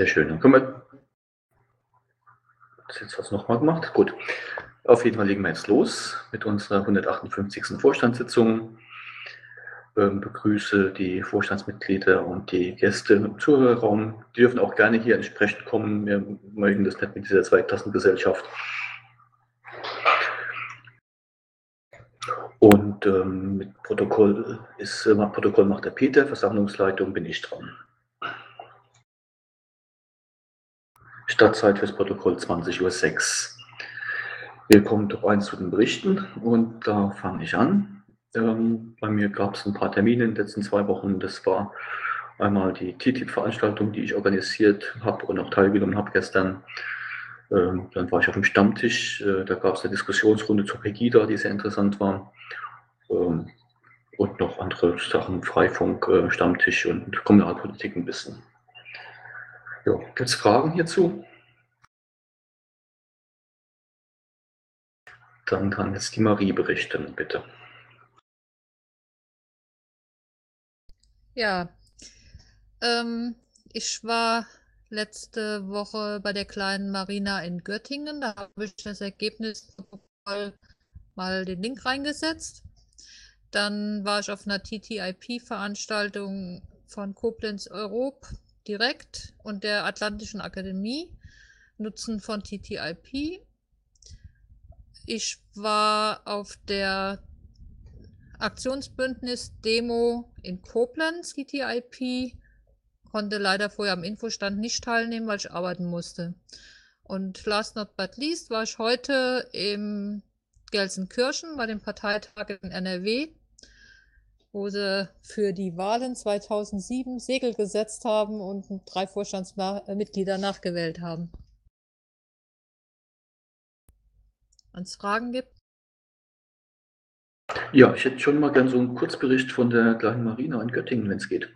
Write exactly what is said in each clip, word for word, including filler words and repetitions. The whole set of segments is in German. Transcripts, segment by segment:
Sehr schön. Dann können wir. Jetzt hast du nochmal gemacht. Gut. Auf jeden Fall legen wir jetzt los mit unserer hundertachtundfünfzigsten Vorstandssitzung. Ähm, begrüße die Vorstandsmitglieder und die Gäste im Zuhörerraum. Die dürfen auch gerne hier entsprechend kommen. Wir möchten das nicht mit dieser Zweiklassengesellschaft. Und ähm, mit Protokoll ist äh, Protokoll macht der Peter, Versammlungsleitung bin ich dran. Startzeit fürs Protokoll zwanzig Uhr sechs. Wir kommen doch eins zu den Berichten und da fange ich an. Ähm, bei mir gab es ein paar Termine in den letzten zwei Wochen. Das war einmal die T T I P-Veranstaltung, die ich organisiert habe und auch teilgenommen habe gestern. Ähm, dann war ich auf dem Stammtisch. Äh, da gab es eine Diskussionsrunde zur Pegida, die sehr interessant war. Ähm, und noch andere Sachen, Freifunk, äh, Stammtisch und Kommunalpolitik ein bisschen. Ja, gibt es Fragen hierzu? Dann kann jetzt die Marie berichten, bitte. Ja, ähm, ich war letzte Woche bei der kleinen Marina in Göttingen. Da habe ich das Ergebnis mal den Link reingesetzt. Dann war ich auf einer T T I P-Veranstaltung von Koblenz Europ direkt und der Atlantischen Akademie, Nutzen von T T I P. Ich war auf der Aktionsbündnis-Demo in Koblenz, T T I P, konnte leider vorher am Infostand nicht teilnehmen, weil ich arbeiten musste. Und last not but least war ich heute im Gelsenkirchen bei dem Parteitag in N R W, wo sie für die Wahlen zweitausendsieben Segel gesetzt haben und drei Vorstandsmitglieder nachgewählt haben. Wenn es Fragen gibt? Ja, ich hätte schon mal gern so einen Kurzbericht von der kleinen Marina in Göttingen, wenn es geht.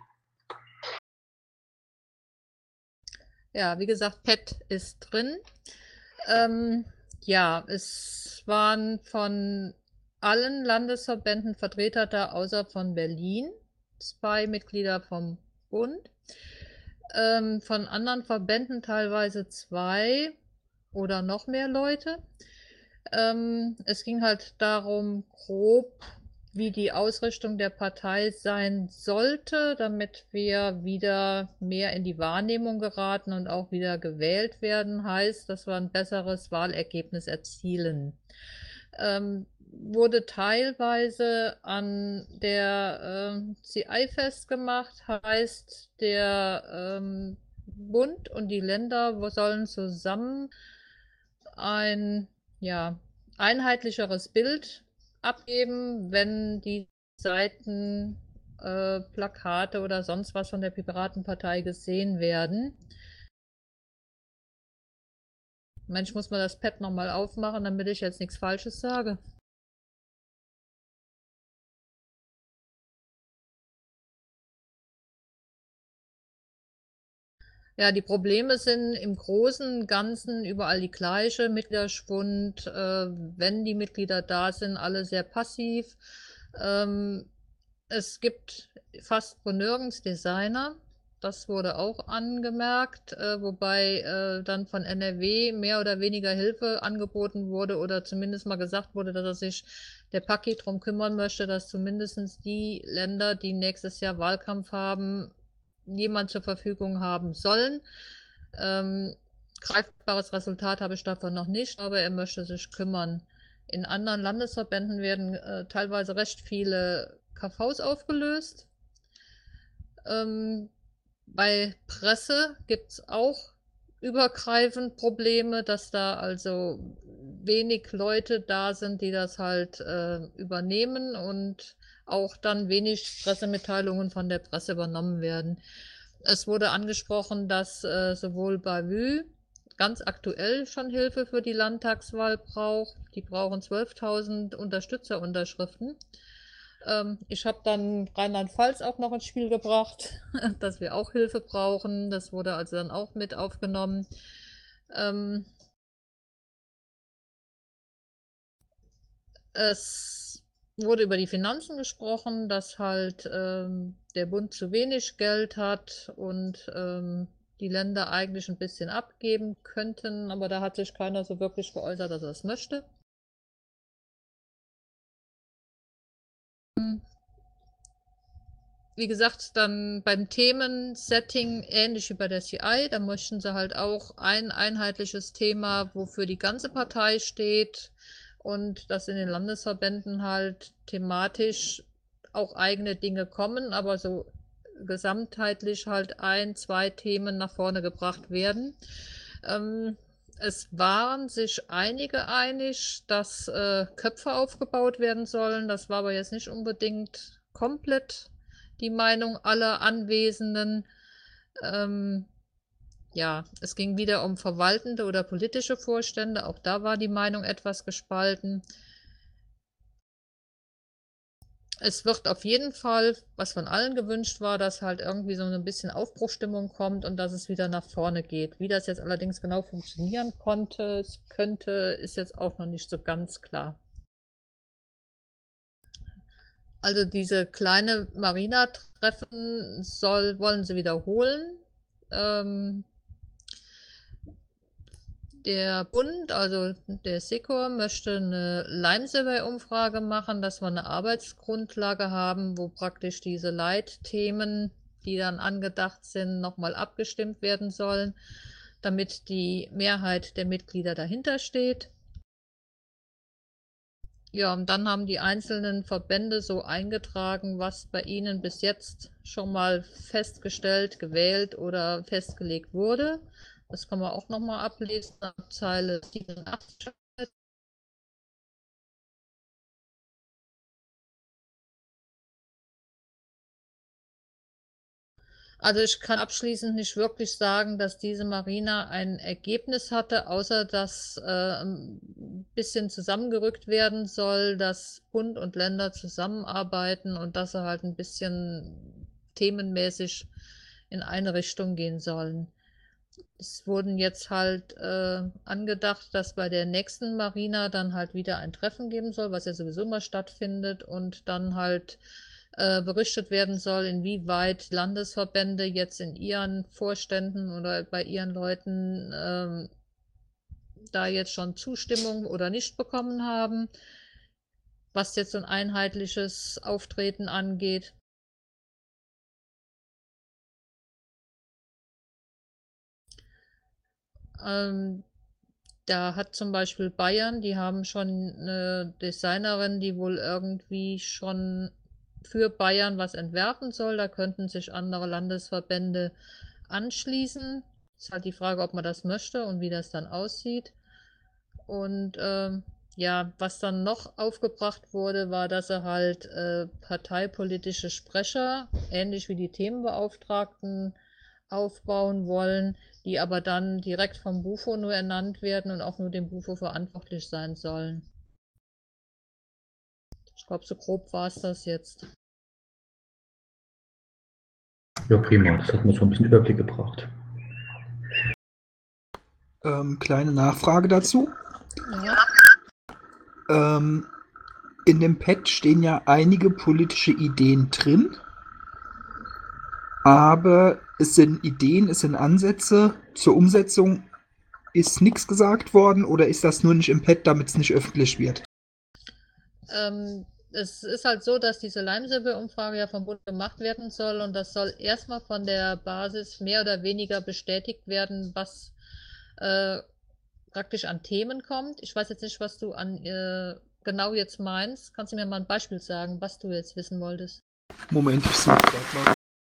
Ja, wie gesagt, P E T ist drin. Ähm, ja, es waren von allen Landesverbänden Vertreter da, außer von Berlin, zwei Mitglieder vom Bund. Ähm, von anderen Verbänden teilweise zwei oder noch mehr Leute. Ähm, es ging halt darum, grob, wie die Ausrichtung der Partei sein sollte, damit wir wieder mehr in die Wahrnehmung geraten und auch wieder gewählt werden, heißt, dass wir ein besseres Wahlergebnis erzielen. Ähm, wurde teilweise an der äh, C I festgemacht, heißt, der ähm, Bund und die Länder sollen zusammen ein ja, einheitlicheres Bild abgeben, wenn die Seiten, äh, Plakate oder sonst was von der Piratenpartei gesehen werden. Mensch, muss man das Pad nochmal aufmachen, damit ich jetzt nichts Falsches sage. Ja, die Probleme sind im Großen und Ganzen überall die gleiche. Mitgliederschwund, äh, wenn die Mitglieder da sind, alle sehr passiv. Ähm, es gibt fast wo nirgends Designer. Das wurde auch angemerkt, äh, wobei äh, dann von N R W mehr oder weniger Hilfe angeboten wurde oder zumindest mal gesagt wurde, dass er sich der Paki drum kümmern möchte, dass zumindest die Länder, die nächstes Jahr Wahlkampf haben, jemand zur Verfügung haben sollen. Ähm, greifbares Resultat habe ich davon noch nicht, aber er möchte sich kümmern. In anderen Landesverbänden werden äh, teilweise recht viele K Vs aufgelöst. Ähm, bei Presse gibt es auch übergreifend Probleme, dass da also wenig Leute da sind, die das halt äh, übernehmen und auch dann wenig Pressemitteilungen von der Presse übernommen werden. Es wurde angesprochen, dass äh, sowohl Bavü ganz aktuell schon Hilfe für die Landtagswahl braucht. Die brauchen zwölftausend Unterstützerunterschriften. Ähm, ich habe dann Rheinland-Pfalz auch noch ins Spiel gebracht, dass wir auch Hilfe brauchen. Das wurde also dann auch mit aufgenommen. Ähm, es wurde über die Finanzen gesprochen, dass halt ähm, der Bund zu wenig Geld hat und ähm, die Länder eigentlich ein bisschen abgeben könnten, aber da hat sich keiner so wirklich geäußert, dass er es möchte. Wie gesagt, dann beim Themensetting ähnlich wie bei der C I, da möchten sie halt auch ein einheitliches Thema, wofür die ganze Partei steht, und dass in den Landesverbänden halt thematisch auch eigene Dinge kommen, aber so gesamtheitlich halt ein, zwei Themen nach vorne gebracht werden. Ähm, es waren sich einige einig, dass äh, Köpfe aufgebaut werden sollen. Das war aber jetzt nicht unbedingt komplett die Meinung aller Anwesenden. Ähm, ja, es ging wieder um verwaltende oder politische Vorstände. Auch da war die Meinung etwas gespalten. Es wird auf jeden Fall, was von allen gewünscht war, dass halt irgendwie so ein bisschen Aufbruchstimmung kommt und dass es wieder nach vorne geht. Wie das jetzt allerdings genau funktionieren konnte, könnte, ist jetzt auch noch nicht so ganz klar. Also diese kleine Marina-Treffen soll, wollen sie wiederholen. Ähm, Der Bund, also der SECOR, möchte eine Lime-Survey-Umfrage machen, dass wir eine Arbeitsgrundlage haben, wo praktisch diese Leitthemen, die dann angedacht sind, nochmal abgestimmt werden sollen, damit die Mehrheit der Mitglieder dahinter steht. Ja, und dann haben die einzelnen Verbände so eingetragen, was bei ihnen bis jetzt schon mal festgestellt, gewählt oder festgelegt wurde. Das kann man auch nochmal ablesen ab Zeile siebenundachtzig. Also ich kann abschließend nicht wirklich sagen, dass diese Marina ein Ergebnis hatte, außer dass äh, ein bisschen zusammengerückt werden soll, dass Bund und Länder zusammenarbeiten und dass sie halt ein bisschen themenmäßig in eine Richtung gehen sollen. Es wurden jetzt halt äh, angedacht, dass bei der nächsten Marina dann halt wieder ein Treffen geben soll, was ja sowieso immer stattfindet, und dann halt äh, berichtet werden soll, inwieweit Landesverbände jetzt in ihren Vorständen oder bei ihren Leuten ähm, da jetzt schon Zustimmung oder nicht bekommen haben, was jetzt so ein einheitliches Auftreten angeht. Ähm, Da hat zum Beispiel Bayern, die haben schon eine Designerin, die wohl irgendwie schon für Bayern was entwerfen soll. Da könnten sich andere Landesverbände anschließen. Ist halt die Frage, ob man das möchte und wie das dann aussieht. Und ähm, ja, was dann noch aufgebracht wurde, war, dass er halt äh, parteipolitische Sprecher, ähnlich wie die Themenbeauftragten, aufbauen wollen, die aber dann direkt vom Bufo nur ernannt werden und auch nur dem Bufo verantwortlich sein sollen. Ich glaube, so grob war es das jetzt. Ja, prima. Das hat mir so ein bisschen Überblick gebracht. Ähm, kleine Nachfrage dazu. Ja. Ähm, in dem Pad stehen ja einige politische Ideen drin, aber es sind Ideen, es sind Ansätze. Zur Umsetzung ist nichts gesagt worden, oder ist das nur nicht im Pad, damit es nicht öffentlich wird? Ähm, es ist halt so, dass diese Lime-Survey-Umfrage ja vom Bund gemacht werden soll, und das soll erstmal von der Basis mehr oder weniger bestätigt werden, was äh, praktisch an Themen kommt. Ich weiß jetzt nicht, was du an äh, genau jetzt meinst. Kannst du mir mal ein Beispiel sagen, was du jetzt wissen wolltest? Moment, ich suche gerade mal.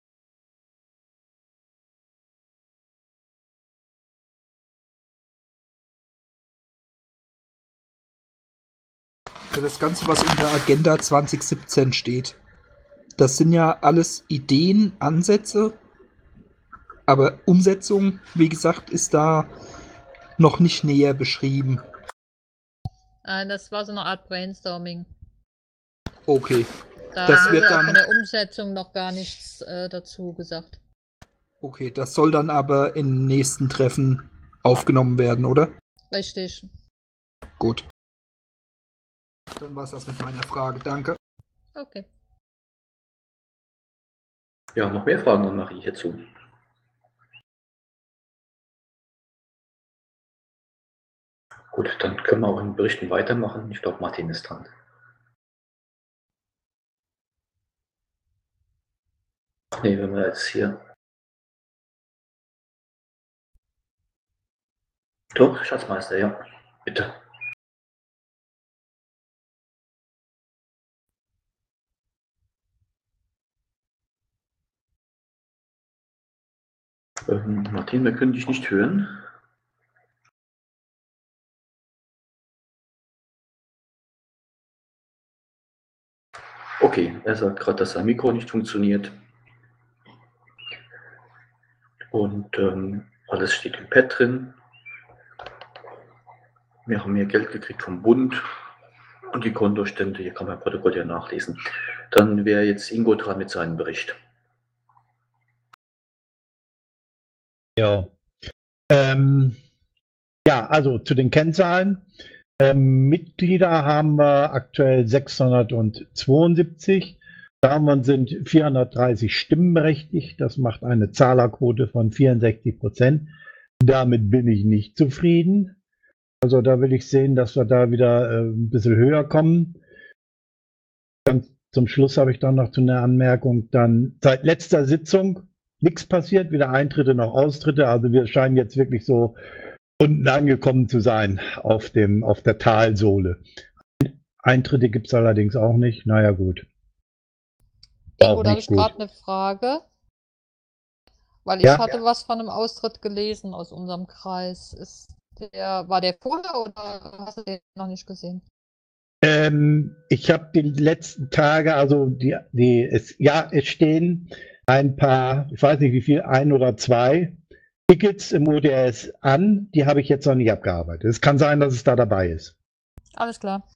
Das Ganze, was in der Agenda zwanzig siebzehn steht, das sind ja alles Ideen, Ansätze, aber Umsetzung, wie gesagt, ist da noch nicht näher beschrieben. Äh, das war so eine Art Brainstorming. Okay. Da Das wurde wird dann von der Umsetzung noch gar nichts äh, dazu gesagt. Okay, das soll dann aber im nächsten Treffen aufgenommen werden, oder? Richtig. Gut. Dann war es das mit meiner Frage. Danke. Okay. Ja, noch mehr Fragen an Marie hierzu? Gut, dann können wir auch in den Berichten weitermachen. Ich glaube, Martin ist dran. Ach nee, wenn wir jetzt hier. Doch, Schatzmeister, ja, bitte. Ähm, Martin, wir können dich nicht hören. Okay, er sagt gerade, dass sein Mikro nicht funktioniert. Und ähm, alles steht im Pad drin. Wir haben hier Geld gekriegt vom Bund und die Kontostände, hier kann man im Protokoll ja nachlesen. Dann wäre jetzt Ingo dran mit seinem Bericht. Ja, ähm, ja, also zu den Kennzahlen. Ähm, Mitglieder haben wir aktuell sechshundertzweiundsiebzig. Davon sind vierhundertdreißig stimmenberechtigt. Das macht eine Zahlerquote von vierundsechzig Prozent. Damit bin ich nicht zufrieden. Also da will ich sehen, dass wir da wieder äh, ein bisschen höher kommen. Ganz zum Schluss habe ich dann noch eine Anmerkung. Dann seit letzter Sitzung nichts passiert, weder Eintritte noch Austritte. Also wir scheinen jetzt wirklich so unten angekommen zu sein auf, dem, auf der Talsohle. Eintritte gibt es allerdings auch nicht. Naja, gut. Ingo, da habe ich gerade eine Frage. Weil ich Ja? hatte was von einem Austritt gelesen aus unserem Kreis. Ist der, war der vorher oder hast du den noch nicht gesehen? Ähm, ich habe die letzten Tage, also die, die es, ja, es stehen ein paar, ich weiß nicht wie viel, ein oder zwei Tickets im O D S an, die habe ich jetzt noch nicht abgearbeitet. Es kann sein, dass es da dabei ist. Alles klar.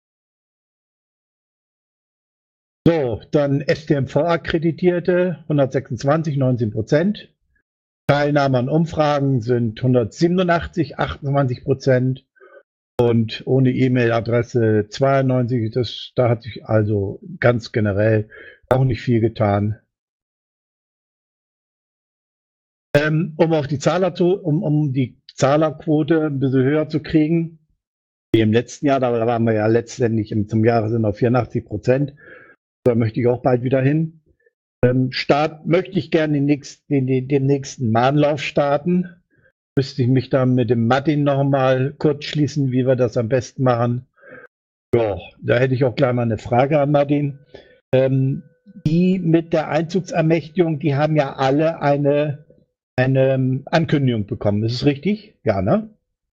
So, dann S T M V-Akkreditierte, hundertsechsundzwanzig, neunzehn Prozent. Teilnahme an Umfragen sind hundertsiebenundachtzig, achtundzwanzig Prozent. Und ohne E-Mail-Adresse zweiundneunzig, das, da hat sich also ganz generell auch nicht viel getan. Ähm, um auf die Zahler zu, um, um die Zahlerquote ein bisschen höher zu kriegen, wie im letzten Jahr, da waren wir ja letztendlich im, zum Jahresende auf vierundachtzig Prozent. Da möchte ich auch bald wieder hin. Ähm, Start möchte ich gerne den nächsten, den, den, den nächsten Mahnlauf starten. Müsste ich mich dann mit dem Martin noch mal kurz schließen, wie wir das am besten machen. Ja, da hätte ich auch gleich mal eine Frage an Martin. Ähm, die mit der Einzugsermächtigung, die haben ja alle eine, eine Ankündigung bekommen. Ist es richtig? Ja, ne?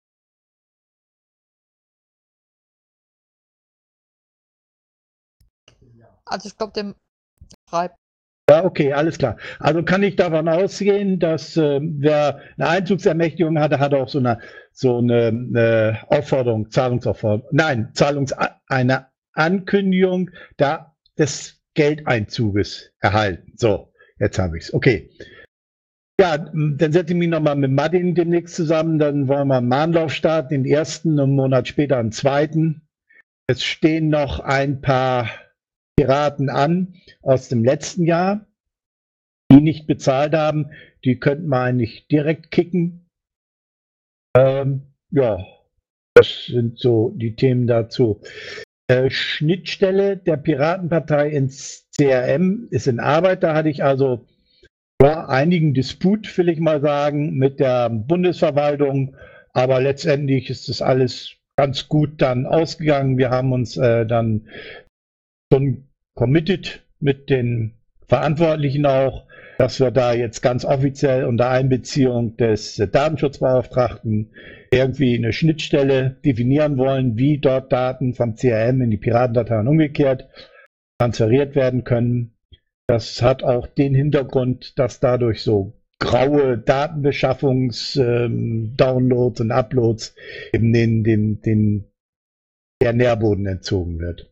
Also ich glaube, der schreibt. Ja, okay, alles klar. Also kann ich davon ausgehen, dass äh, wer eine Einzugsermächtigung hatte, hat auch so eine, so eine, eine Aufforderung, Zahlungsaufforderung, nein, Zahlungs eine Ankündigung da des Geldeinzuges erhalten. So, jetzt habe ich es. Okay. Ja, dann setze ich mich nochmal mit Martin demnächst zusammen, dann wollen wir einen Mahnlauf starten, den ersten, einen Monat später einen zweiten. Es stehen noch ein paar Piraten an aus dem letzten Jahr, die nicht bezahlt haben. Die könnten wir eigentlich direkt kicken. Ähm, ja, das sind so die Themen dazu. Äh, Schnittstelle der Piratenpartei ins C R M ist in Arbeit. Da hatte ich also ja, einigen Disput, will ich mal sagen, mit der Bundesverwaltung. Aber letztendlich ist das alles ganz gut dann ausgegangen. Wir haben uns äh, dann schon committed mit den Verantwortlichen auch, dass wir da jetzt ganz offiziell unter Einbeziehung des Datenschutzbeauftragten irgendwie eine Schnittstelle definieren wollen, wie dort Daten vom C R M in die Piratendateien umgekehrt transferiert werden können. Das hat auch den Hintergrund, dass dadurch so graue Datenbeschaffungs-Downloads ähm, und Uploads eben den, den, den, der Nährboden entzogen wird.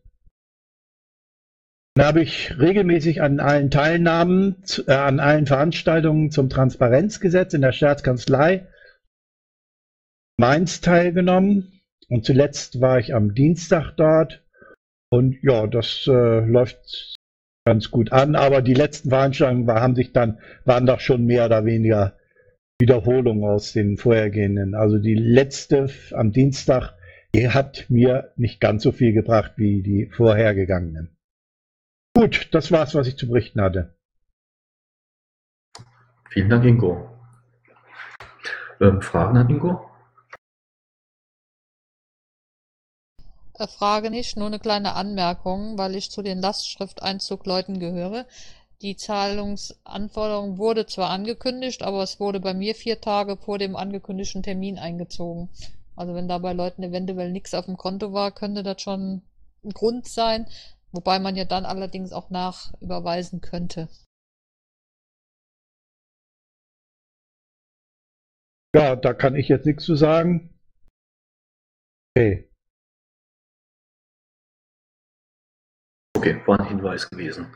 Dann habe ich regelmäßig an allen Teilnahmen, äh, an allen Veranstaltungen zum Transparenzgesetz in der Staatskanzlei Mainz teilgenommen. Und zuletzt war ich am Dienstag dort. Und ja, das äh, läuft ganz gut an. Aber die letzten Veranstaltungen war, haben sich dann, waren doch schon mehr oder weniger Wiederholungen aus den vorhergehenden. Also die letzte am Dienstag, Die hat mir nicht ganz so viel gebracht wie die vorhergegangenen. Gut, das war's, was ich zu berichten hatte. Vielen Dank, Ingo. Ähm, Fragen an Ingo? Äh, Frage nicht, nur eine kleine Anmerkung, weil ich zu den Lastschrifteinzugleuten gehöre. Die Zahlungsanforderung wurde zwar angekündigt, aber es wurde bei mir vier Tage vor dem angekündigten Termin eingezogen. Also wenn da bei Leuten eventuell nichts auf dem Konto war, könnte das schon ein Grund sein, wobei man ja dann allerdings auch nachüberweisen könnte. Ja, da kann ich jetzt nichts zu sagen. Okay. Okay, war ein Hinweis gewesen.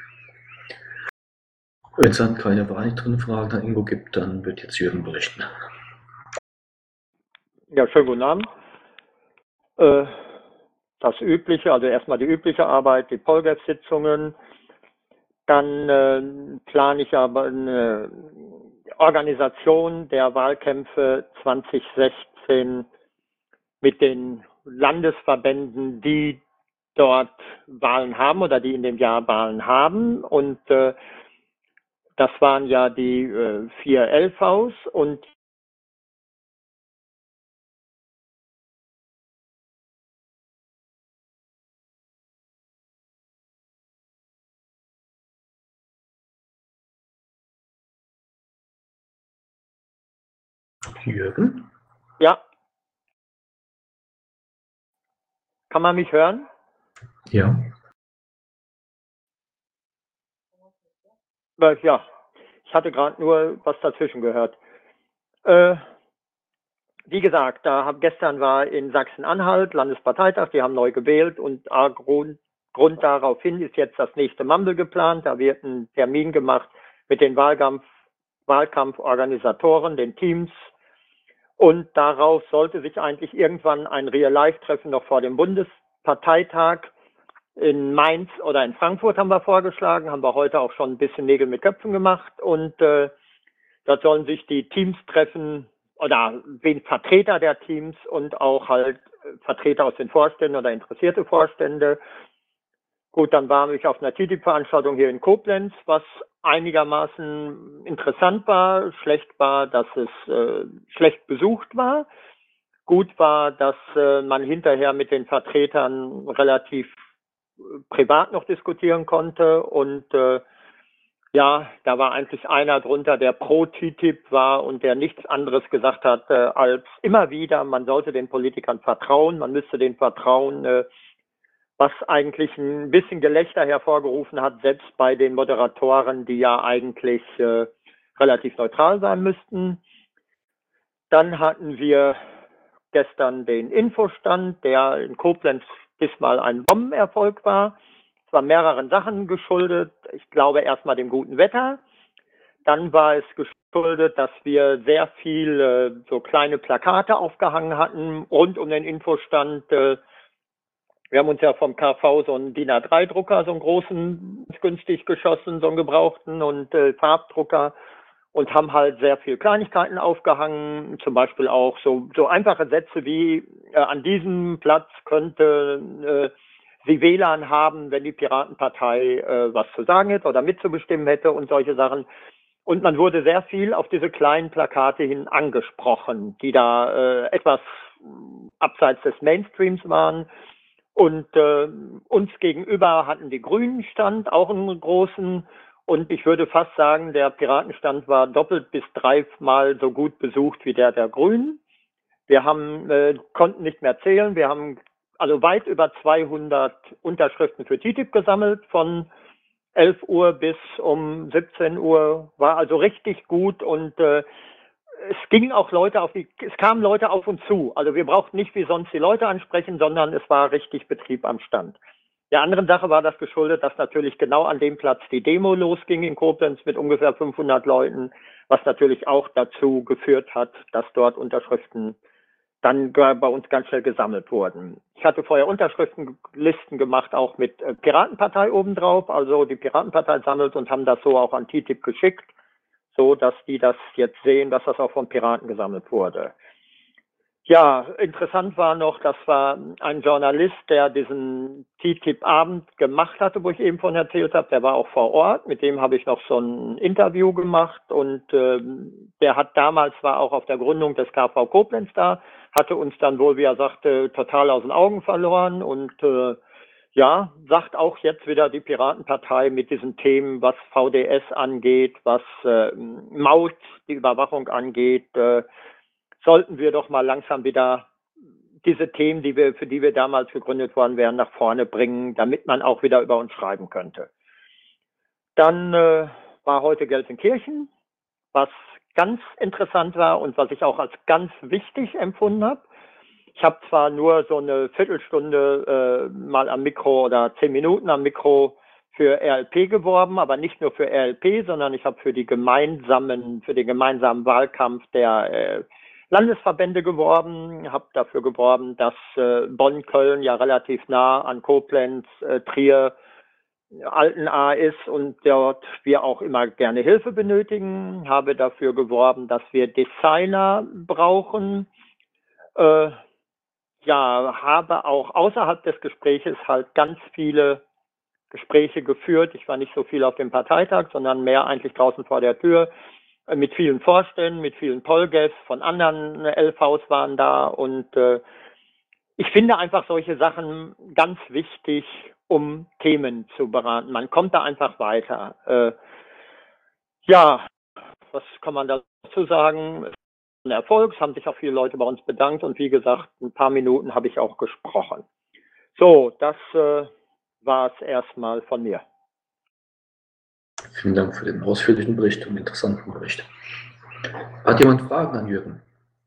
Wenn es dann keine weiteren Fragen an Ingo gibt, dann wird jetzt Jürgen berichten. Ja, schönen guten Abend. Äh, das Übliche, also erstmal die übliche Arbeit, die Polgef-Sitzungen. Dann äh, plane ich aber eine Organisation der Wahlkämpfe zwanzig sechzehn mit den Landesverbänden, die dort Wahlen haben oder die in dem Jahr Wahlen haben. Und äh, das waren ja die äh, vier L Vs und Jürgen? ja, kann man mich hören? Ja. Äh, ja, ich hatte gerade nur was dazwischen gehört. Äh, wie gesagt, da hab, gestern war in Sachsen-Anhalt Landesparteitag, die haben neu gewählt und äh, Grund, Grund daraufhin ist jetzt das nächste Mumble geplant. Da wird ein Termin gemacht mit den Wahlkampf, Wahlkampforganisatoren, den Teams. Und darauf sollte sich eigentlich irgendwann ein Real-Life-Treffen noch vor dem Bundesparteitag in Mainz oder in Frankfurt haben wir vorgeschlagen, haben wir heute auch schon ein bisschen Nägel mit Köpfen gemacht und äh, dort sollen sich die Teams treffen oder wen Vertreter der Teams und auch halt Vertreter aus den Vorständen oder interessierte Vorstände. Gut, dann war ich auf einer T T I P-Veranstaltung hier in Koblenz, was einigermaßen interessant war. Schlecht war, dass es äh, schlecht besucht war. Gut war, dass äh, man hinterher mit den Vertretern relativ privat noch diskutieren konnte und äh, ja, da war eigentlich einer drunter, der pro T T I P war und der nichts anderes gesagt hat, äh, als immer wieder, man sollte den Politikern vertrauen, man müsste denen vertrauen, äh, was eigentlich ein bisschen Gelächter hervorgerufen hat, selbst bei den Moderatoren, die ja eigentlich äh, relativ neutral sein müssten. Dann hatten wir gestern den Infostand, der in Koblenz diesmal ein Bombenerfolg war. Es war mehreren Sachen geschuldet. Ich glaube erstmal dem guten Wetter. Dann war es geschuldet, dass wir sehr viel äh, so kleine Plakate aufgehangen hatten rund um den Infostand. Äh, wir haben uns ja vom K V so einen D I N A drei Drucker, so einen großen, günstig geschossen, so einen gebrauchten und äh, Farbdrucker. Und haben halt sehr viel Kleinigkeiten aufgehangen, zum Beispiel auch so, so einfache Sätze wie äh, an diesem Platz könnte äh, sie W L A N haben, wenn die Piratenpartei äh, was zu sagen hätte oder mitzubestimmen hätte und solche Sachen. Und man wurde sehr viel auf diese kleinen Plakate hin angesprochen, die da äh, etwas abseits des Mainstreams waren. Und äh, uns gegenüber hatten die Grünen Stand, auch einen großen. Und ich würde fast sagen, der Piratenstand war doppelt bis dreimal so gut besucht wie der der Grünen. Wir haben, äh, konnten nicht mehr zählen. Wir haben also weit über zweihundert Unterschriften für T T I P gesammelt von elf Uhr bis um siebzehn Uhr. War also richtig gut und äh, es gingen auch Leute auf die, es kamen Leute auf uns zu. Also wir brauchten nicht wie sonst die Leute ansprechen, sondern es war richtig Betrieb am Stand. Der anderen Sache war das geschuldet, dass natürlich genau an dem Platz die Demo losging in Koblenz mit ungefähr fünfhundert Leuten, was natürlich auch dazu geführt hat, dass dort Unterschriften dann bei uns ganz schnell gesammelt wurden. Ich hatte vorher Unterschriftenlisten gemacht, auch mit Piratenpartei obendrauf. Also die Piratenpartei sammelt und haben das so auch an T T I P geschickt, so dass die das jetzt sehen, dass das auch von Piraten gesammelt wurde. Ja, interessant war noch, das war ein Journalist, der diesen T T I P-Abend gemacht hatte, wo ich eben von erzählt habe. Der war auch vor Ort. Mit dem habe ich noch so ein Interview gemacht. Und ähm, der hat damals, war auch auf der Gründung des K V Koblenz da, hatte uns dann wohl, wie er sagte, total aus den Augen verloren. Und äh, ja, sagt auch jetzt wieder die Piratenpartei mit diesen Themen, was V D S angeht, was äh, Maut, die Überwachung angeht, äh, sollten wir doch mal langsam wieder diese Themen, die wir, für die wir damals gegründet worden wären, nach vorne bringen, damit man auch wieder über uns schreiben könnte. Dann äh, war heute Gelsenkirchen, was ganz interessant war und was ich auch als ganz wichtig empfunden habe. Ich habe zwar nur so eine Viertelstunde äh, mal am Mikro oder zehn Minuten am Mikro für R L P geworben, aber nicht nur für R L P, sondern ich habe für die gemeinsamen, für den gemeinsamen Wahlkampf der äh, Landesverbände geworben, habe dafür geworben, dass äh, Bonn, Köln ja relativ nah an Koblenz, äh, Trier, Altenahr ist und dort wir auch immer gerne Hilfe benötigen. Habe dafür geworben, dass wir Designer brauchen. Äh, ja, habe auch außerhalb des Gespräches halt ganz viele Gespräche geführt. Ich war nicht so viel auf dem Parteitag, sondern mehr eigentlich draußen vor der Tür äh, mit vielen Vorständen, mit vielen Polgäs von anderen L Vs waren da und äh, ich finde einfach solche Sachen ganz wichtig, um Themen zu beraten. Man kommt da einfach weiter. Äh, ja, was kann man dazu sagen? Ein Erfolg, es haben sich auch viele Leute bei uns bedankt und wie gesagt, ein paar Minuten habe ich auch gesprochen. So, das äh, war es erstmal von mir. Vielen Dank für den ausführlichen Bericht und interessanten Bericht. Hat jemand Fragen an Jürgen?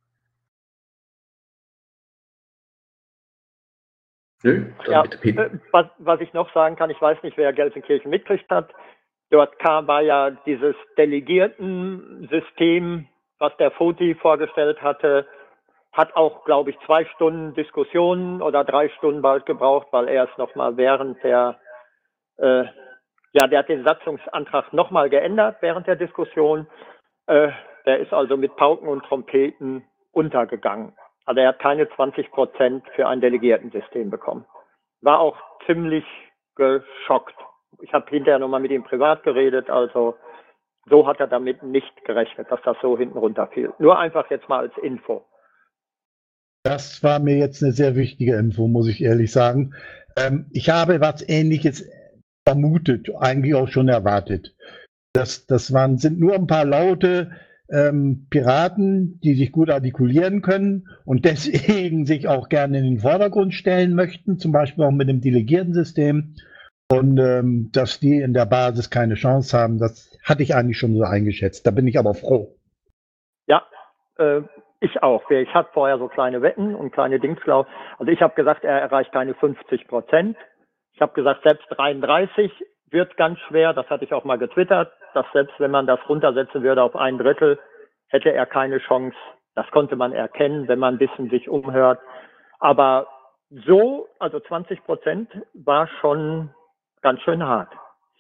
Nö? Dann Ja, bitte, Peter. äh, was, was ich noch sagen kann, ich weiß nicht, wer Gelsenkirchen mitgekriegt hat. Dort kam, war ja dieses Delegierten-System, was der Foti vorgestellt hatte, hat auch, glaube ich, zwei Stunden Diskussion oder drei Stunden bald gebraucht, weil er es nochmal während der, äh, ja, der hat den Satzungsantrag nochmal geändert während der Diskussion. Äh, der ist also mit Pauken und Trompeten untergegangen. Also er hat keine zwanzig Prozent für ein Delegiertensystem bekommen. War auch ziemlich geschockt. Ich habe hinterher nochmal mit ihm privat geredet, also so hat er damit nicht gerechnet, dass das so hinten runterfiel. Nur einfach jetzt mal als Info. Das war mir jetzt eine sehr wichtige Info, muss ich ehrlich sagen. Ähm, ich habe was Ähnliches vermutet, eigentlich auch schon erwartet. Das, das waren, sind nur ein paar laute ähm, Piraten, die sich gut artikulieren können und deswegen sich auch gerne in den Vordergrund stellen möchten, zum Beispiel auch mit dem Delegiertensystem. Und ähm, dass die in der Basis keine Chance haben, das hatte ich eigentlich schon so eingeschätzt. Da bin ich aber froh. Ja, äh, ich auch. Ich hatte vorher so kleine Wetten und kleine Dingsklau. Also ich habe gesagt, er erreicht keine fünfzig Prozent. Ich habe gesagt, selbst dreiunddreißig wird ganz schwer. Das hatte ich auch mal getwittert, dass selbst wenn man das runtersetzen würde auf ein Drittel, hätte er keine Chance. Das konnte man erkennen, wenn man ein bisschen sich umhört. Aber so, also zwanzig Prozent war schon ganz schön hart.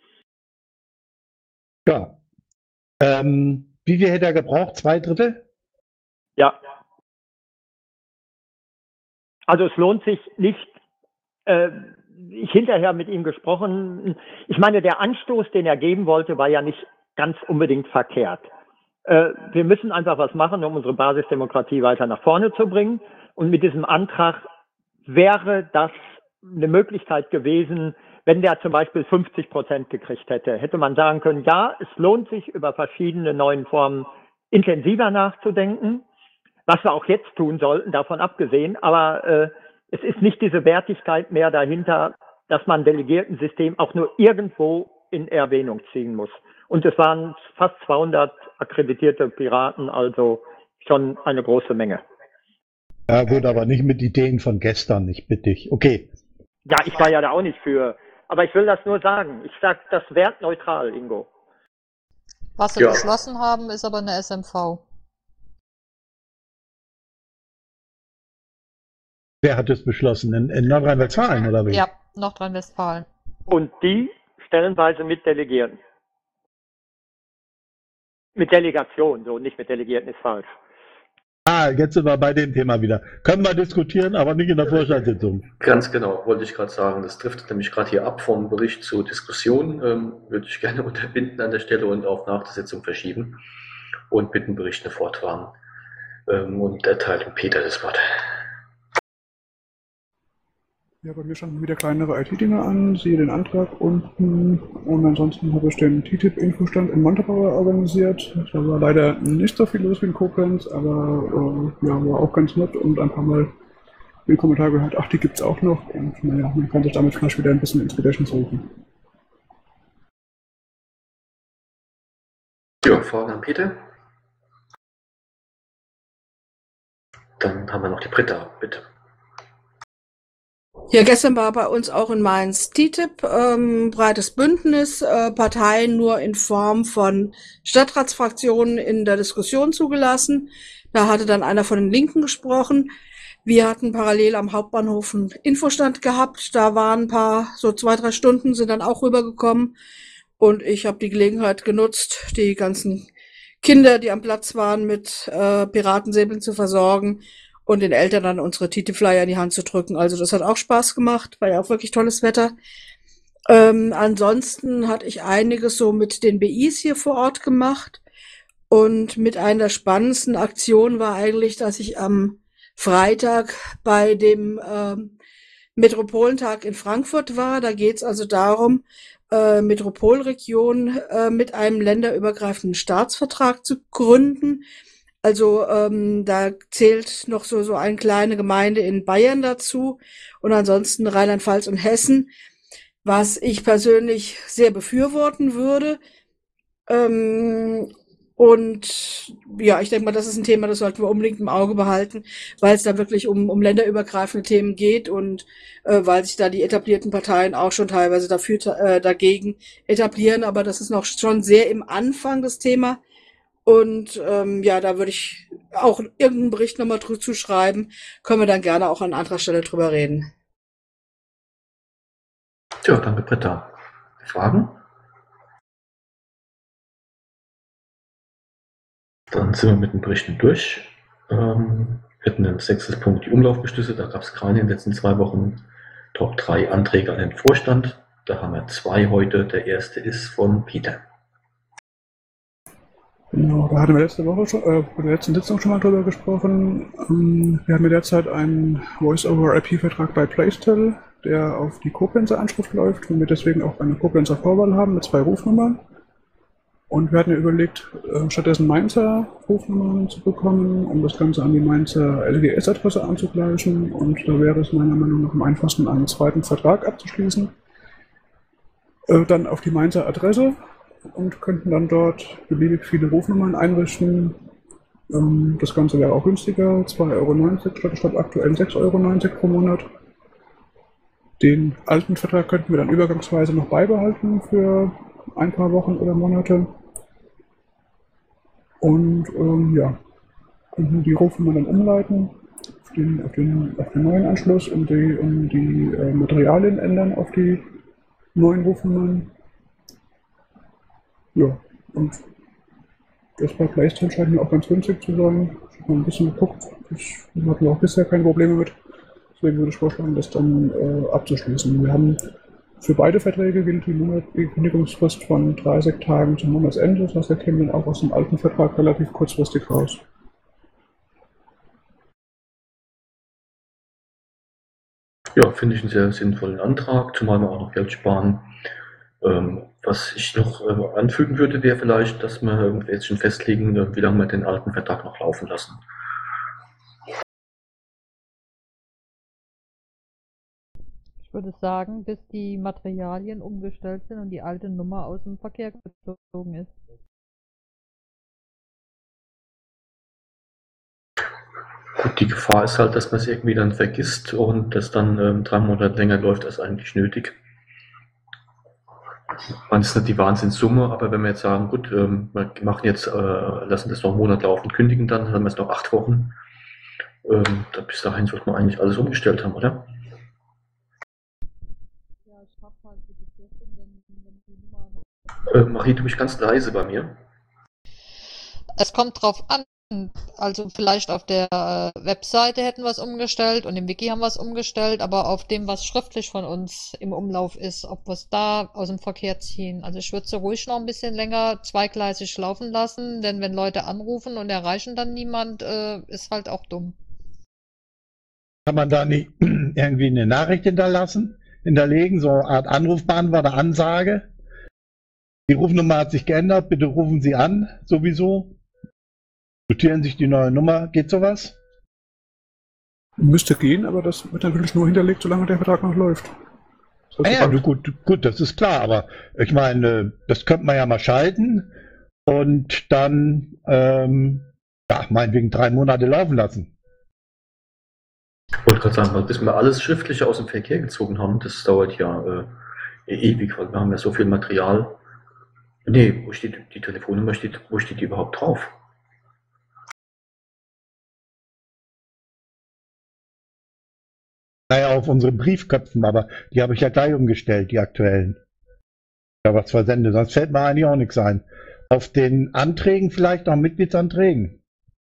Ja. Ähm, wie viel hätte er gebraucht? Zwei Drittel? Ja. Also es lohnt sich nicht, äh, ich hinterher mit ihm gesprochen, ich meine, der Anstoß, den er geben wollte, war ja nicht ganz unbedingt verkehrt. Äh, wir müssen einfach was machen, um unsere Basisdemokratie weiter nach vorne zu bringen. Und mit diesem Antrag wäre das eine Möglichkeit gewesen, wenn der zum Beispiel fünfzig Prozent gekriegt hätte, hätte man sagen können, ja, es lohnt sich, über verschiedene neuen Formen intensiver nachzudenken, was wir auch jetzt tun sollten, davon abgesehen. Aber äh, es ist nicht diese Wertigkeit mehr dahinter, dass man ein Delegiertensystem auch nur irgendwo in Erwähnung ziehen muss. Und es waren fast zweihundert akkreditierte Piraten, also schon eine große Menge. Ja gut, aber nicht mit Ideen von gestern, ich bitte dich. Okay. Ja, ich war ja da auch nicht für. Aber ich will das nur sagen. Ich sage das wertneutral, Ingo. Was sie Ja. beschlossen haben, ist aber eine S M V. Wer hat es beschlossen? In, in Nordrhein-Westfalen oder wie? Ja, Nordrhein-Westfalen. Und die stellenweise mit Delegierten. Mit Delegation, so nicht mit Delegierten ist falsch. Ah, jetzt sind wir bei dem Thema wieder. Können wir diskutieren, aber nicht in der Vorstandssitzung. Ganz genau, wollte ich gerade sagen. Das trifft nämlich gerade hier ab vom Bericht zur Diskussion. Ähm, würde ich gerne unterbinden an der Stelle und auf nach der Sitzung verschieben und bitten, Berichte fortfahren. Ähm, und erteilen Peter das Wort. Ja, bei mir standen wieder kleinere I T-Dinge an, siehe den Antrag unten. Und ansonsten habe ich den T T I P-Infostand in Montabaur organisiert. Da war leider nicht so viel los wie in Koblenz, aber äh, ja, war auch ganz nett und ein paar Mal den Kommentar gehört, ach, die gibt's auch noch. Und naja, man kann sich damit vielleicht wieder ein bisschen ins Gedächtnis rufen. Ja, Fragen an Peter? Dann haben wir noch die Britta, bitte. Ja, gestern war bei uns auch in Mainz T T I P, ähm, breites Bündnis, äh, Parteien nur in Form von Stadtratsfraktionen in der Diskussion zugelassen. Da hatte dann einer von den Linken gesprochen. Wir hatten parallel am Hauptbahnhof einen Infostand gehabt. Da waren ein paar, so zwei, drei Stunden sind dann auch rübergekommen. Und ich habe die Gelegenheit genutzt, die ganzen Kinder, die am Platz waren, mit äh, Piratensäbeln zu versorgen und den Eltern dann unsere T T I P-Flyer in die Hand zu drücken. Also das hat auch Spaß gemacht, war ja auch wirklich tolles Wetter. Ähm, ansonsten hatte ich einiges so mit den B Is hier vor Ort gemacht. Und mit einer der spannendsten Aktionen war eigentlich, dass ich am Freitag bei dem ähm, Metropolentag in Frankfurt war. Da geht es also darum, äh, Metropolregion äh, mit einem länderübergreifenden Staatsvertrag zu gründen. Also ähm, da zählt noch so so eine kleine Gemeinde in Bayern dazu und ansonsten Rheinland-Pfalz und Hessen, was ich persönlich sehr befürworten würde. Ähm, und ja, ich denke mal, das ist ein Thema, das sollten wir unbedingt im Auge behalten, weil es da wirklich um, um länderübergreifende Themen geht und äh, weil sich da die etablierten Parteien auch schon teilweise dafür äh, dagegen etablieren. Aber das ist noch schon sehr im Anfang das Thema. Und ähm, ja, da würde ich auch irgendeinen Bericht nochmal zu schreiben. Können wir dann gerne auch an anderer Stelle drüber reden. Ja, danke, Britta. Fragen? Dann sind wir mit den Berichten durch. Ähm, wir hatten im sechsten Punkt die Umlaufbeschlüsse. Da gab es gerade in den letzten zwei Wochen Top drei Anträge an den Vorstand. Da haben wir zwei heute. Der erste ist von Peter. Genau, da hatten wir letzte Woche schon, äh, bei der letzten Sitzung schon mal drüber gesprochen. Ähm, wir haben ja derzeit einen Voice-over-I P-Vertrag bei Placetel, der auf die Koblenzer Anschrift läuft und wir deswegen auch eine Koblenzer Vorwahl haben mit zwei Rufnummern. Und wir hatten ja überlegt, äh, stattdessen Mainzer Rufnummern zu bekommen, um das Ganze an die Mainzer L G S-Adresse anzugleichen. Und da wäre es meiner Meinung nach am einfachsten, einen zweiten Vertrag abzuschließen. Äh, dann auf die Mainzer Adresse und könnten dann dort beliebig viele Rufnummern einrichten. Ähm, das Ganze wäre auch günstiger, zwei Euro neunzig statt, statt aktuell sechs Euro neunzig pro Monat. Den alten Vertrag könnten wir dann übergangsweise noch beibehalten für ein paar Wochen oder Monate. Und ähm, ja, könnten die Rufnummern dann umleiten auf den, auf den, auf den neuen Anschluss und die, um die äh, Materialien ändern auf die neuen Rufnummern. Ja, und das bei Placetel scheint mir auch ganz günstig zu sein. Ich habe mal ein bisschen geguckt, ich hatte auch bisher keine Probleme mit. Deswegen würde ich vorschlagen, das dann äh, abzuschließen. Wir haben für beide Verträge gilt die, Monat, die Kündigungsfrist von dreißig Tagen zum Monatsende. Das heißt, wir kämen dann auch aus dem alten Vertrag relativ kurzfristig raus. Ja, finde ich einen sehr sinnvollen Antrag, zumal wir auch noch Geld sparen. Ähm, was ich noch äh, anfügen würde, wäre vielleicht, dass wir jetzt schon festlegen, äh, wie lange wir den alten Vertrag noch laufen lassen. Ich würde sagen, bis die Materialien umgestellt sind und die alte Nummer aus dem Verkehr gezogen ist. Gut, die Gefahr ist halt, dass man es irgendwie dann vergisst und das dann ähm, drei Monate länger läuft als eigentlich nötig. Man ist nicht die Wahnsinnssumme, aber wenn wir jetzt sagen, gut, ähm, wir machen jetzt, äh, lassen das noch einen Monat laufen, kündigen dann, dann haben wir es noch acht Wochen. Ähm, da bis dahin sollte man eigentlich alles umgestellt haben, oder? Ja, ich habe halt die Befürchtung, wenn, wenn die Nummer. Äh, Marie, du bist ganz leise bei mir. Es kommt drauf an, Also vielleicht auf der äh, Webseite hätten wir es umgestellt und im Wiki haben wir es umgestellt, aber auf dem, was schriftlich von uns im Umlauf ist, ob wir es da aus dem Verkehr ziehen. Also ich würde es ruhig noch ein bisschen länger zweigleisig laufen lassen, denn wenn Leute anrufen und erreichen dann niemand, äh, ist halt auch dumm. Kann man da nicht irgendwie eine Nachricht hinterlassen, hinterlegen, so eine Art Anrufbeantworter, Ansage? Die Rufnummer hat sich geändert, bitte rufen Sie an, sowieso. Notieren sich die neue Nummer, geht sowas? Müsste gehen, aber das wird natürlich nur hinterlegt, solange der Vertrag noch läuft. Das Ah heißt, ja, sobald- gut, gut, das ist klar, aber ich meine, das könnte man ja mal schalten und dann, ähm, ja, meinetwegen drei Monate laufen lassen. Ich wollte gerade sagen, weil bis wir alles Schriftliche aus dem Verkehr gezogen haben, das dauert ja äh, ewig, weil wir haben ja so viel Material. Nee, wo steht die Telefonnummer, steht, wo steht die überhaupt drauf? Naja, auf unseren Briefköpfen, aber die habe ich ja gleich umgestellt, die aktuellen. Ja, was versende, sonst fällt mir eigentlich auch nichts ein. Auf den Anträgen vielleicht noch Mitgliedsanträgen.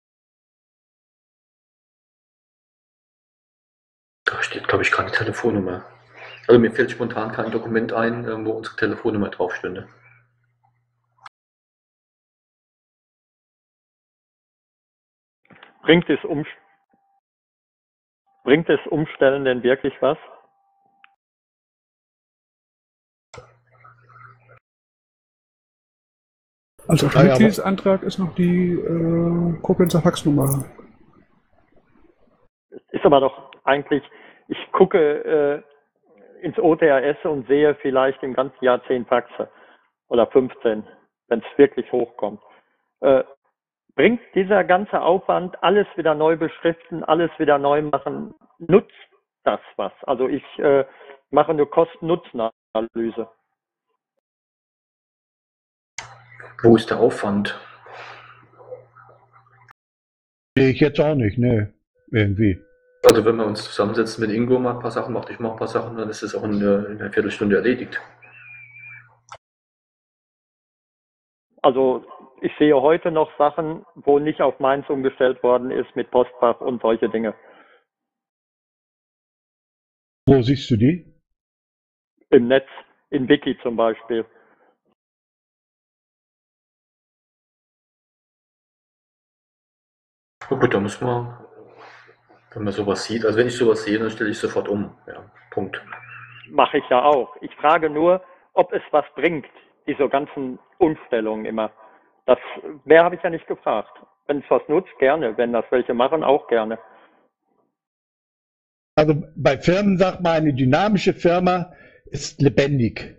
Da steht, glaube ich, keine Telefonnummer. Also mir fällt spontan kein Dokument ein, äh, wo unsere Telefonnummer drauf stünde. Bringt es, um, bringt es Umstellen denn wirklich was? Also auf Ah dem ja, aber- Mitgliedsantrag ist noch die äh, Koblenzer Faxnummer. Ist aber doch eigentlich, ich gucke äh, ins O T R S und sehe vielleicht im ganzen Jahr zehn Faxe oder fünfzehn, wenn es wirklich hochkommt. Äh, bringt dieser ganze Aufwand, alles wieder neu beschriften, alles wieder neu machen, nutzt das was? Also ich äh, mache eine Kosten-Nutzen-Analyse. Wo ist der Aufwand? Sehe ich jetzt auch nicht, ne, irgendwie. Also wenn wir uns zusammensetzen mit Ingo, mal ein paar Sachen macht, ich mache ein paar Sachen, dann ist es auch in, der, in einer Viertelstunde erledigt. Also ich sehe heute noch Sachen, wo nicht auf Mainz umgestellt worden ist mit Postfach und solche Dinge. Wo siehst du die? Im Netz, in Wiki zum Beispiel. Oh, gut, da muss man, wenn man sowas sieht, also wenn ich sowas sehe, dann stelle ich sofort um. Ja, Punkt. Mache ich ja auch. Ich frage nur, ob es was bringt, diese ganzen Umstellungen immer. Das, mehr habe ich ja nicht gefragt. Wenn es was nutzt, gerne. Wenn das welche machen, auch gerne. Also bei Firmen sagt man, eine dynamische Firma ist lebendig.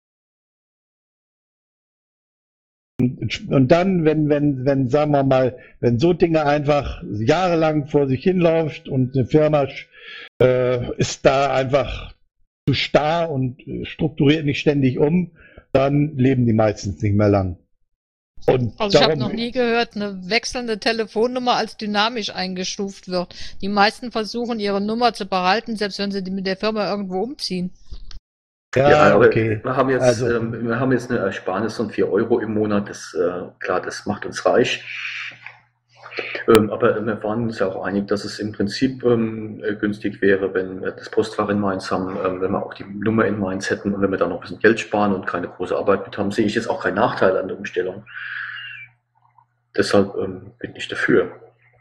Und, und dann, wenn, wenn, wenn, sagen wir mal, wenn so Dinge einfach jahrelang vor sich hinläuft und eine Firma äh, ist da einfach zu starr und strukturiert nicht ständig um, dann leben die meistens nicht mehr lang. Und Also ich habe darum, noch nie gehört, eine wechselnde Telefonnummer als dynamisch eingestuft wird. Die meisten versuchen, ihre Nummer zu behalten, selbst wenn sie die mit der Firma irgendwo umziehen. ja, Ja, aber okay. wir haben jetzt, Also, ähm, wir haben jetzt eine Ersparnis von vier Euro im Monat. Das, äh, klar, das macht uns reich. Ähm, aber wir waren uns ja auch einig, dass es im Prinzip ähm, äh, günstig wäre, wenn wir das Postfach in Mainz haben, ähm, wenn wir auch die Nummer in Mainz hätten und wenn wir dann noch ein bisschen Geld sparen und keine große Arbeit mit haben, sehe ich jetzt auch keinen Nachteil an der Umstellung. Deshalb ähm, bin ich dafür.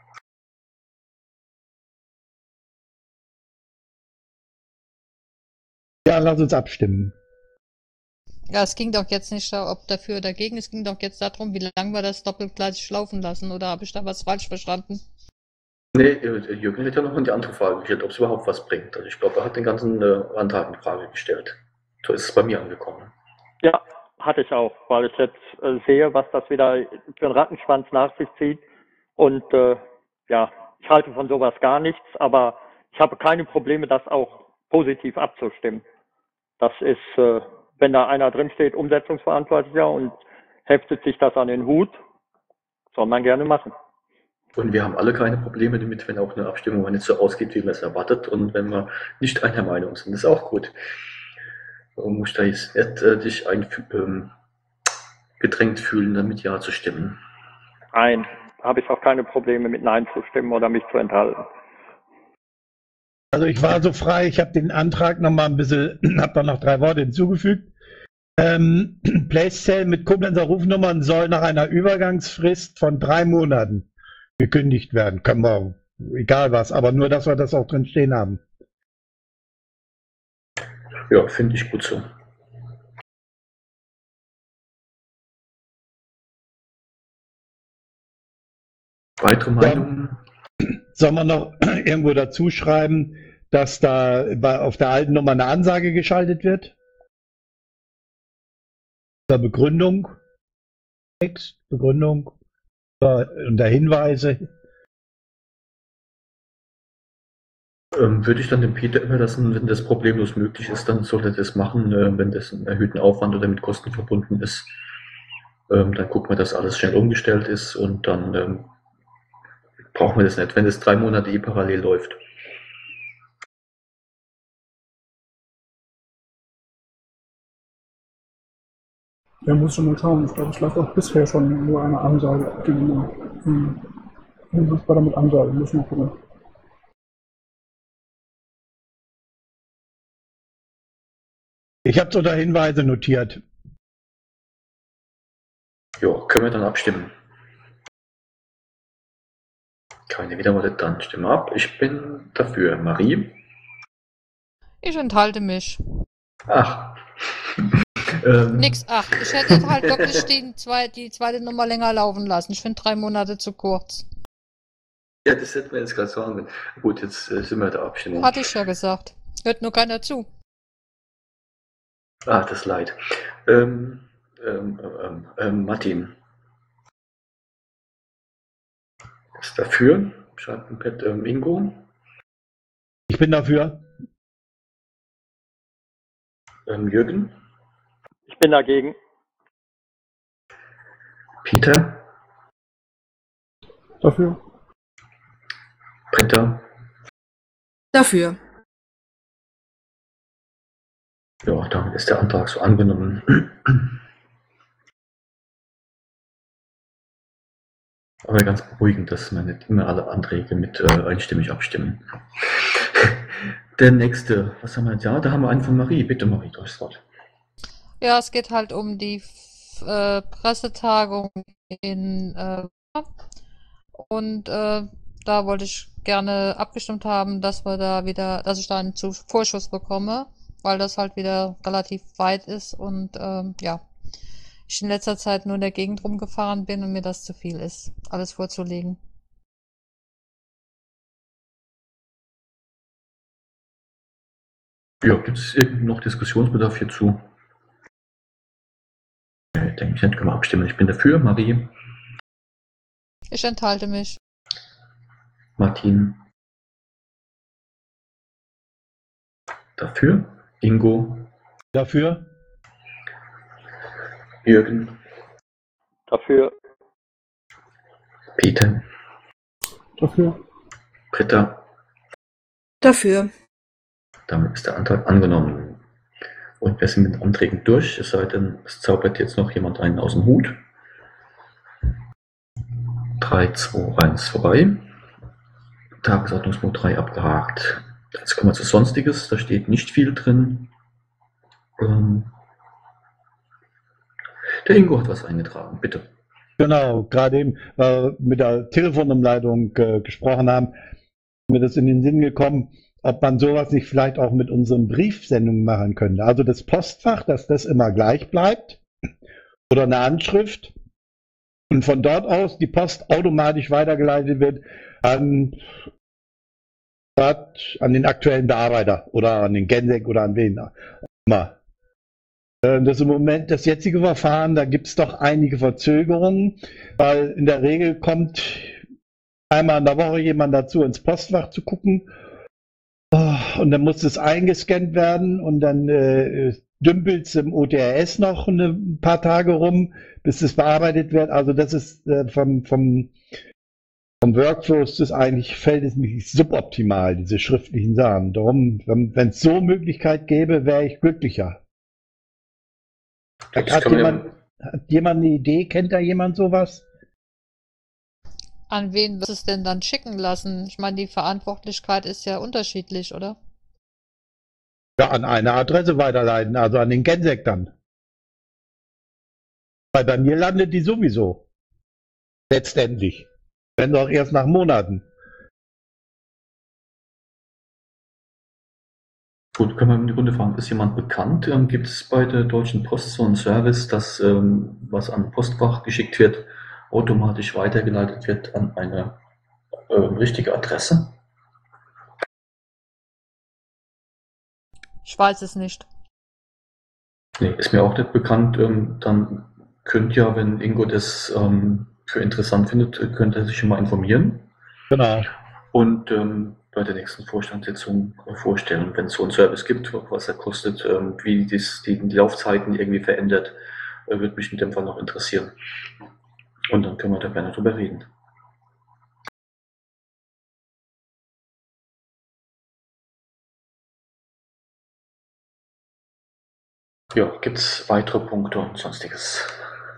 ja, lass uns abstimmen. Ja, es ging doch jetzt nicht da, ob dafür oder dagegen, es ging doch jetzt darum, wie lange wir das doppelgleisig laufen lassen, oder habe ich da was falsch verstanden? Nee, äh, Jürgen hat ja noch die andere Frage gestellt, ob es überhaupt was bringt. Also ich glaube, er hat den ganzen äh, Antrag in Frage gestellt. So ist es bei mir angekommen. Ja, hatte ich auch, weil ich jetzt äh, sehe, was das wieder für einen Rattenschwanz nach sich zieht. Und äh, ja, ich halte von sowas gar nichts, aber ich habe keine Probleme, das auch positiv abzustimmen. Das ist, äh, wenn da einer drinsteht, Umsetzungsverantwortlicher und heftet sich das an den Hut, soll man gerne machen. Und wir haben alle keine Probleme damit, wenn auch eine Abstimmung mal nicht so ausgeht, wie man es erwartet. Und wenn wir nicht einer Meinung sind, ist auch gut. Du musst da jetzt nicht äh, dich ein, ähm, gedrängt fühlen, damit Ja zu stimmen. Nein, habe ich auch keine Probleme mit Nein zu stimmen oder mich zu enthalten. Also ich war so frei, ich habe den Antrag noch mal ein bisschen, habe da noch drei Worte hinzugefügt. Ähm, Placecell mit Koblenzer Rufnummern soll nach einer Übergangsfrist von drei Monaten gekündigt werden. Können wir, egal was, aber nur, dass wir das auch drin stehen haben. Ja, finde ich gut so. Weitere Meinungen? Sollen wir noch irgendwo dazu schreiben, dass da bei, auf der alten Nummer eine Ansage geschaltet wird? Oder Begründung? Text, Begründung und der Hinweise. Ähm, würde ich dann dem Peter überlassen, wenn das problemlos möglich ist, dann soll er das machen, äh, wenn das einen erhöhten Aufwand oder mit Kosten verbunden ist. Ähm, dann gucken wir, dass alles schnell umgestellt ist und dann ähm, brauchen wir das nicht, wenn es drei Monate eh parallel läuft. Ja, muss schon mal schauen. Ich glaube, es lag auch bisher schon nur eine Ansage auf die Nummer. Hm. Was war damit Ansage? Müssen wir gucken. Ich habe so da Hinweise notiert. Ja, können wir dann abstimmen. Keine Widerworte, dann stimmen wir ab. Ich bin dafür. Marie? Ich enthalte mich. Ach. ähm, Nix, ach, ich hätte halt wirklich die, zwei, die zweite Nummer länger laufen lassen. Ich finde drei Monate zu kurz. Ja, das hätten wir jetzt gerade sagen. Gut, jetzt äh, sind wir der Abstimmung. Hatte ich ja gesagt. Hört nur keiner zu. Ah, das Leid. Ähm, ähm, ähm, ähm, Martin. Ist dafür. Schreibt ein Pet ähm, Ingo. Ich bin dafür. Ähm, Jürgen. Ich bin dagegen. Peter. Dafür? Britta. Dafür. Ja, damit ist der Antrag so angenommen. Aber ganz beruhigend, dass wir nicht immer alle Anträge mit äh, einstimmig abstimmen. Der nächste, was haben wir jetzt? Ja, da haben wir einen von Marie. Bitte, Marie, du hast das Wort. Ja, es geht halt um die äh, Pressetagung in äh, und äh, da wollte ich gerne abgestimmt haben, dass wir da wieder, dass ich da einen Zu- Vorschuss bekomme, weil das halt wieder relativ weit ist und ähm, ja, ich in letzter Zeit nur in der Gegend rumgefahren bin und mir das zu viel ist, alles vorzulegen. Ja, gibt es noch Diskussionsbedarf hierzu? Ich denke, jetzt können wir abstimmen. Ich bin dafür. Marie. Ich enthalte mich. Martin. Dafür. Ingo. Dafür. Jürgen. Dafür. Peter. Dafür? Britta. Dafür. Damit ist der Antrag angenommen. Und wir sind mit den Anträgen durch, es sei denn, es zaubert jetzt noch jemand einen aus dem Hut. drei, zwei, eins vorbei. Tagesordnungspunkt drei abgehakt. Jetzt kommen wir zu Sonstiges, da steht nicht viel drin. Ähm, der Ingo hat was eingetragen, bitte. Genau, gerade eben, weil wir mit der Telefonumleitung äh, gesprochen haben, mir das in den Sinn gekommen, ob man sowas nicht vielleicht auch mit unseren Briefsendungen machen könnte. Also das Postfach, dass das immer gleich bleibt oder eine Anschrift und von dort aus die Post automatisch weitergeleitet wird an, an den aktuellen Bearbeiter oder an den Gensek oder an wen auch immer. Das ist im Moment das jetzige Verfahren, da gibt es doch einige Verzögerungen, weil in der Regel kommt einmal in der Woche jemand dazu, ins Postfach zu gucken. Oh, und dann muss es eingescannt werden und dann äh, dümpelt es im O T R S noch eine, ein paar Tage rum, bis es bearbeitet wird. Also das ist äh, vom, vom, vom Workflow ist das eigentlich verhältnismäßig suboptimal, diese schriftlichen Sachen. Darum, wenn es so Möglichkeit gäbe, wäre ich glücklicher. Das Hat kann man jemand, hat jemand eine Idee? Kennt da jemand sowas? An wen wird es denn dann schicken lassen? Ich meine, die Verantwortlichkeit ist ja unterschiedlich, oder? Ja, an eine Adresse weiterleiten, also an den Gensek dann. Weil bei mir landet die sowieso. Letztendlich. Wenn doch erst nach Monaten. Gut, können wir in die Runde fragen, ist jemand bekannt? Ähm, gibt es bei der Deutschen Post so einen Service, dass ähm, was an Postfach geschickt wird, automatisch weitergeleitet wird an eine äh, richtige Adresse? Ich weiß es nicht. Nee, ist mir auch nicht bekannt. Ähm, dann könnt ihr, wenn Ingo das ähm, für interessant findet, äh, könnt ihr sich schon mal informieren. Genau. Und ähm, bei der nächsten Vorstandssitzung äh, vorstellen, wenn es so einen Service gibt, was er kostet, ähm, wie dies, die, die Laufzeiten irgendwie verändert, äh, würde mich in dem Fall noch interessieren. Und dann können wir da gerne drüber reden. Ja, gibt es weitere Punkte und sonstiges?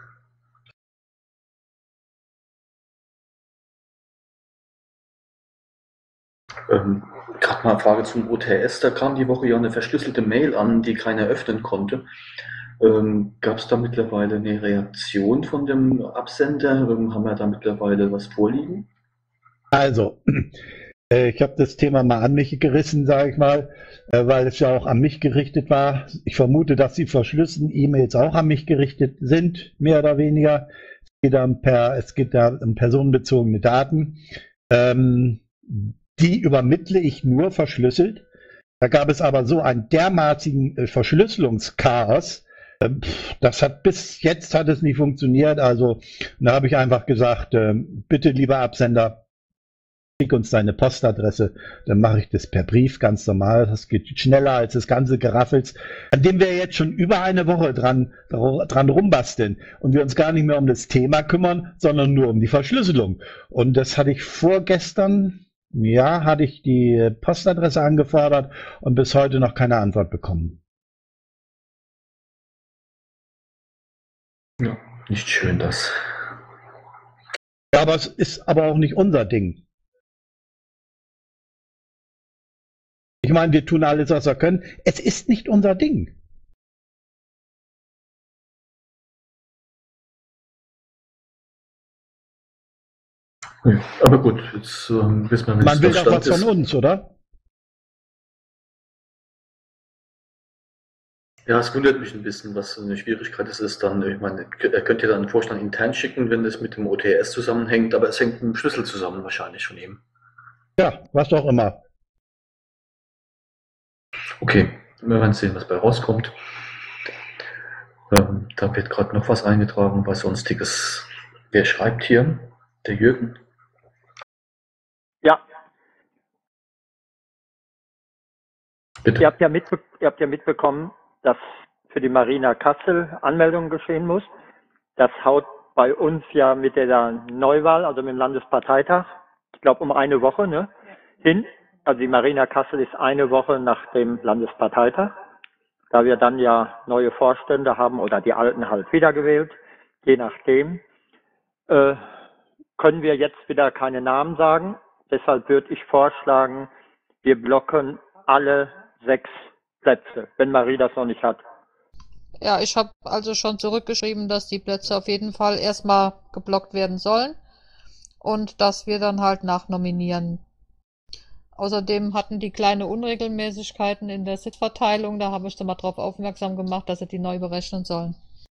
Ähm, Gerade mal eine Frage zum O T S. Da kam die Woche ja eine verschlüsselte Mail an, die keiner öffnen konnte. Ähm, Gab es da mittlerweile eine Reaktion von dem Absender? Ähm, haben wir da mittlerweile was vorliegen? Also, äh, ich habe das Thema mal an mich gerissen, sage ich mal, äh, weil es ja auch an mich gerichtet war. Ich vermute, dass die verschlüsselten E-Mails auch an mich gerichtet sind, mehr oder weniger. Es geht da um, per, es geht da um personenbezogene Daten. Ähm, die übermittle ich nur verschlüsselt. Da gab es aber so einen dermaßigen äh, Verschlüsselungschaos. Ähm, pff, das hat bis jetzt hat es nicht funktioniert. Also da habe ich einfach gesagt, äh, bitte lieber Absender, schick uns deine Postadresse, dann mache ich das per Brief, ganz normal. Das geht schneller als das ganze Geraffels, an dem wir jetzt schon über eine Woche dran, dran rumbasteln und wir uns gar nicht mehr um das Thema kümmern, sondern nur um die Verschlüsselung. Und das hatte ich vorgestern, ja, hatte ich die Postadresse angefordert und bis heute noch keine Antwort bekommen. Ja, nicht schön das. Ja, aber es ist aber auch nicht unser Ding. Ich meine, wir tun alles, was wir können. Es ist nicht unser Ding. Ja, aber gut, jetzt ähm, wissen wir, wie Man will das doch Stand was ist. von uns, oder? Ja, es wundert mich ein bisschen, was eine Schwierigkeit es ist. Dann, ich meine, er könnte ja dann einen Vorschlag intern schicken, wenn das mit dem O T S zusammenhängt, aber es hängt mit dem Schlüssel zusammen wahrscheinlich von ihm. Ja, was auch immer. Okay, wir werden sehen, was bei rauskommt. Ähm, da wird gerade noch was eingetragen, was sonstiges. Wer schreibt hier? Der Jürgen. Ja, Bitte. ihr habt ja, mitbe ihr habt ja mitbekommen, dass für die Marina Kassel Anmeldung geschehen muss. Das haut bei uns ja mit der Neuwahl, also mit dem Landesparteitag, ich glaube um eine Woche, ne, hin. Also die Marina Kassel ist eine Woche nach dem Landesparteitag, da wir dann ja neue Vorstände haben oder die alten halt wiedergewählt, je nachdem, äh, können wir jetzt wieder keine Namen sagen. Deshalb würde ich vorschlagen, wir blocken alle sechs Plätze, wenn Marie das noch nicht hat. Ja, ich habe also schon zurückgeschrieben, dass die Plätze auf jeden Fall erstmal geblockt werden sollen und dass wir dann halt nachnominieren. Außerdem hatten die kleine Unregelmäßigkeiten in der Sitzverteilung, da habe ich dann mal darauf aufmerksam gemacht, dass sie die neu berechnen sollen.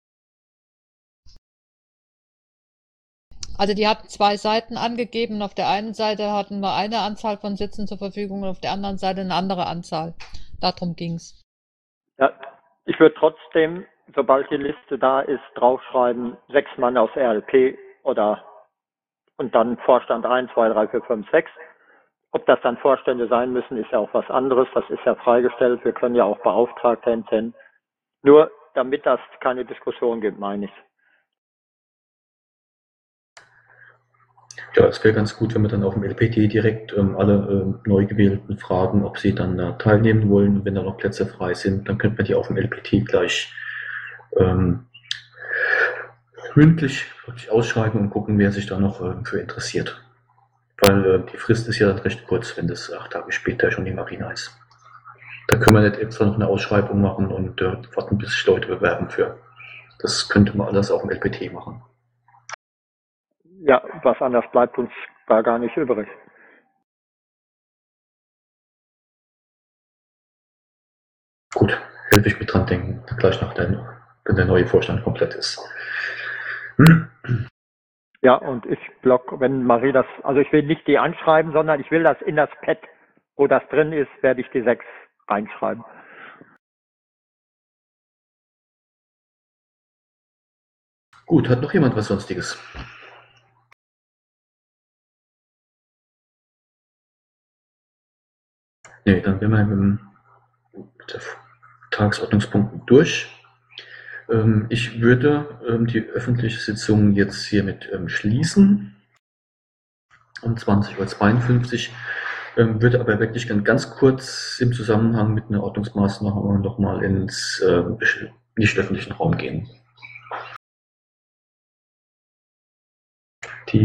Also die hatten zwei Seiten angegeben. Auf der einen Seite hatten wir eine Anzahl von Sitzen zur Verfügung und auf der anderen Seite eine andere Anzahl. Darum ging's. Ja, ich würde trotzdem, sobald die Liste da ist, draufschreiben, sechs Mann aus R L P oder und dann Vorstand eins, zwei, drei, vier, fünf, sechs. Ob das dann Vorstände sein müssen, ist ja auch was anderes. Das ist ja freigestellt. Wir können ja auch Beauftragte entnennen. Nur damit das keine Diskussion gibt, meine ich. Ja, es wäre ganz gut, wenn wir dann auf dem L P T direkt ähm, alle äh, Neugewählten fragen, ob sie dann äh, teilnehmen wollen. Wenn da noch Plätze frei sind, dann könnte man die auf dem L P T gleich ähm, mündlich ausschreiben und gucken, wer sich da noch äh, für interessiert. Weil äh, die Frist ist ja dann recht kurz, wenn das acht Tage später schon die Marina ist. Da können wir nicht extra noch eine Ausschreibung machen und äh, warten, bis sich Leute bewerben für. Das könnte man alles auf dem L P T machen. Ja, was anders bleibt uns da gar nicht übrig. Gut, helfe ich mit dran denken, gleich nach der, wenn der neue Vorstand komplett ist. Hm. Ja, und ich block, wenn Marie das, also ich will nicht die anschreiben, sondern ich will das in das Pad, wo das drin ist, werde ich die sechs reinschreiben. Gut, hat noch jemand was Sonstiges? Nee, dann wären wir mit dem mit der Tagesordnungspunkten durch. Ähm, ich würde ähm, die öffentliche Sitzung jetzt hiermit ähm, schließen. Um zwanzig Uhr zweiundfünfzig. Ähm, würde aber wirklich ganz kurz im Zusammenhang mit einer Ordnungsmaßnahme nochmal ins äh, nicht öffentlichen Raum gehen.